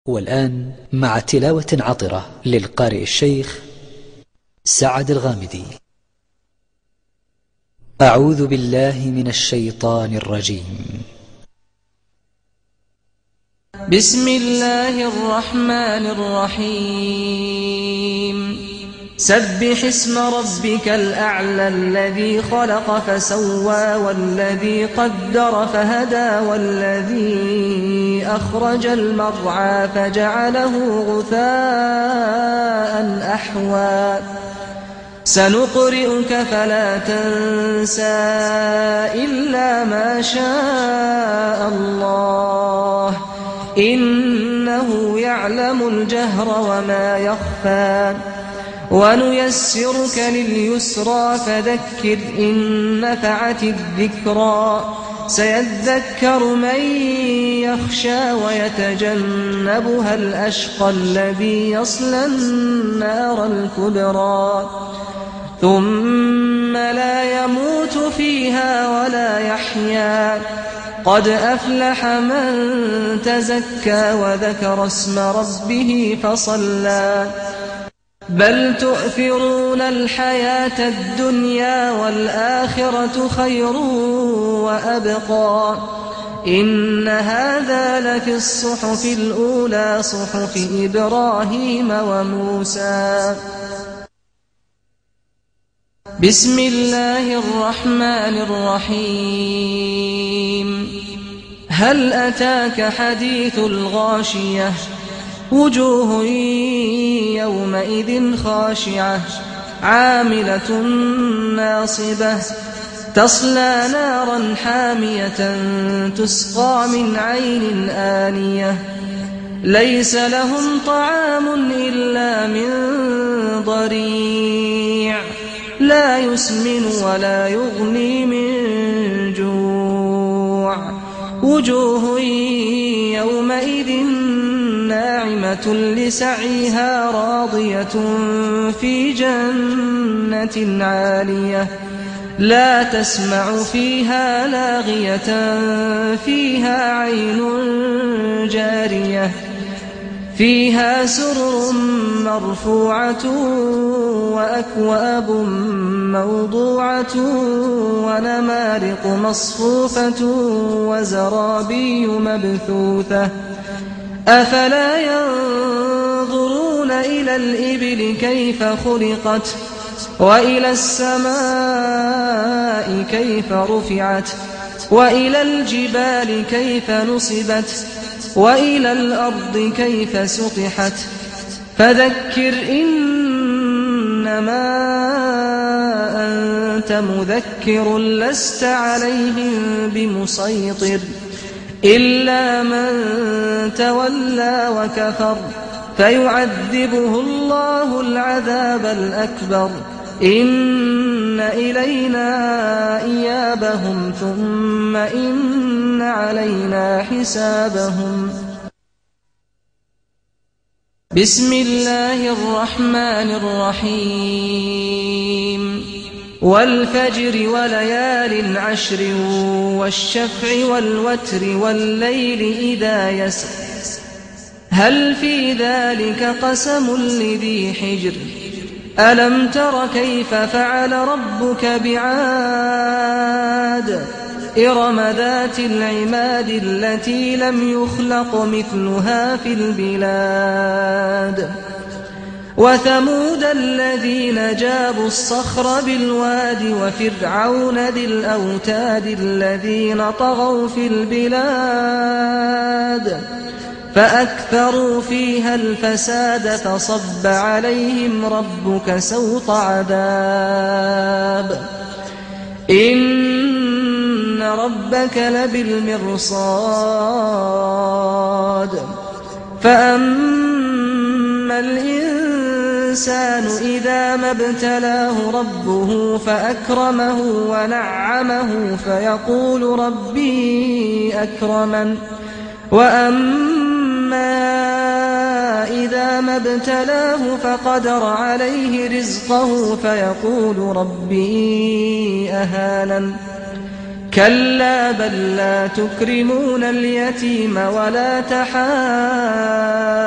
والآن مع تلاوة عطرة للقارئ الشيخ سعد الغامدي. أعوذ بالله من الشيطان الرجيم. بسم الله الرحمن الرحيم. سبح اسم ربك الأعلى الذي خلق فسوى والذي قدر فهدى والذي أخرج المرعى فجعله غثاء أحوى سنقرئك فلا تنسى إلا ما شاء الله إنه يعلم الجهر وما يخفى ونيسرك لليسرى فذكر إن نفعت الذكرى سيذكر من يخشى ويتجنبها الأشقى الذي يصلى النار الكبرى ثم لا يموت فيها ولا يحيا قد أفلح من تزكى وذكر اسم ربه فصلى بل تؤثرون الحياة الدنيا والآخرة خير وأبقى إن هذا لفي الصحف الأولى صحف إبراهيم وموسى. بسم الله الرحمن الرحيم. هل أتاك حديث الغاشية وجوه يومئذ خاشعة عاملة ناصبة تصلى نارا حامية تسقى من عين آنية ليس لهم طعام إلا من ضريع لا يسمن ولا يغني من جوع وجوه يومئذ ناعمة لسعيها راضية في جنة عالية لا تسمع فيها لاغية فيها عين جارية فيها سرر مرفوعة وأكواب موضوعة ونمارق مصفوفة وزرابي مبثوثة أفلا ينظرون إلى الإبل كيف خلقت وإلى السماء كيف رفعت وإلى الجبال كيف نصبت وإلى الأرض كيف سطحت فذكر إنما أنت مذكر لست عليهم بمسيطر إلا من تولى وكفر فيعذبه الله العذاب الأكبر إن إلينا إيابهم ثم إن علينا حسابهم. بسم الله الرحمن الرحيم. والفجر وليال عشر والشفع والوتر والليل إذا يسر هل في ذلك قسم لذي حجر ألم تر كيف فعل ربك بعاد إرم ذات العماد التي لم يخلق مثلها في البلاد وثمود الذين جابوا الصخر بالواد وفرعون ذي الأوتاد الذين طغوا في البلاد فأكثروا فيها الفساد فصب عليهم ربك سوط عذاب إن ربك لبالمرصاد فأما الإنسان إذا ما ابتلاه ربه فأكرمه ونعمه فيقول ربي أكرمن وأما إذا ما ابتلاه فقدر عليه رزقه فيقول ربي أهانن كلا بل لا تكرمون اليتيم ولا تحاضون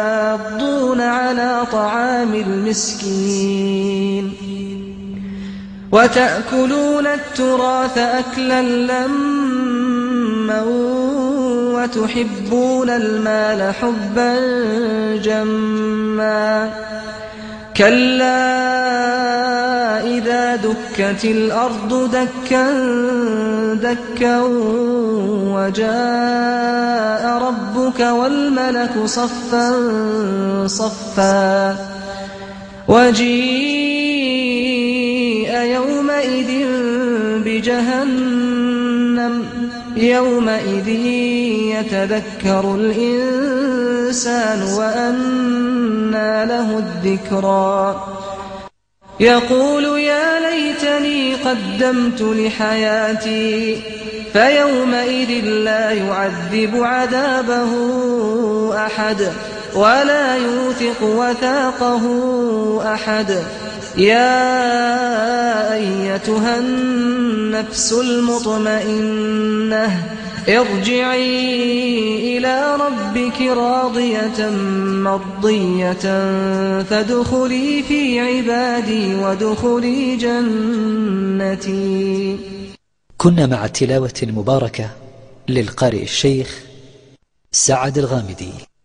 طعام المسكين وتأكلون التراث أكلا لما وتحبون المال حبا جما كلا إذا دكت الأرض دكا دكا وجاء ربك والملك صفا صفا وجيء يومئذ بجهنم يومئذ يتذكر الإنسان وأنى له الذكرى يقول يا ليتني قدمت لحياتي فيومئذ لا يعذب عذابه أحد ولا يوثق وثاقه أحد يا أيتها النفس المطمئنة ارجعي إلى ربك راضية مرضية فادخلي في عبادي وادخلي جنتي. كنا مع التلاوة المباركة للقارئ الشيخ سعد الغامدي.